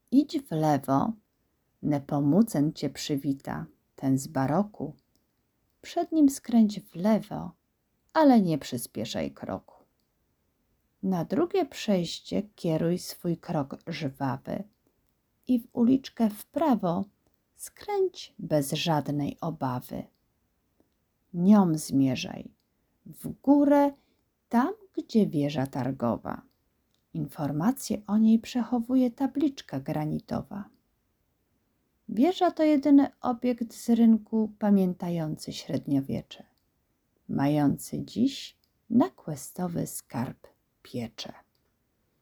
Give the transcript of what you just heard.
Idź w lewo, Nepomucen cię przywita, ten z baroku. Przed nim skręć w lewo, ale nie przyspieszaj kroku. Na drugie przejście kieruj swój krok żwawy i w uliczkę w prawo skręć bez żadnej obawy. Nią zmierzaj, w górę, tam gdzie wieża targowa. Informacje o niej przechowuje tabliczka granitowa. Wieża to jedyny obiekt z rynku pamiętający średniowiecze, mający dziś na questowy skarb piecze.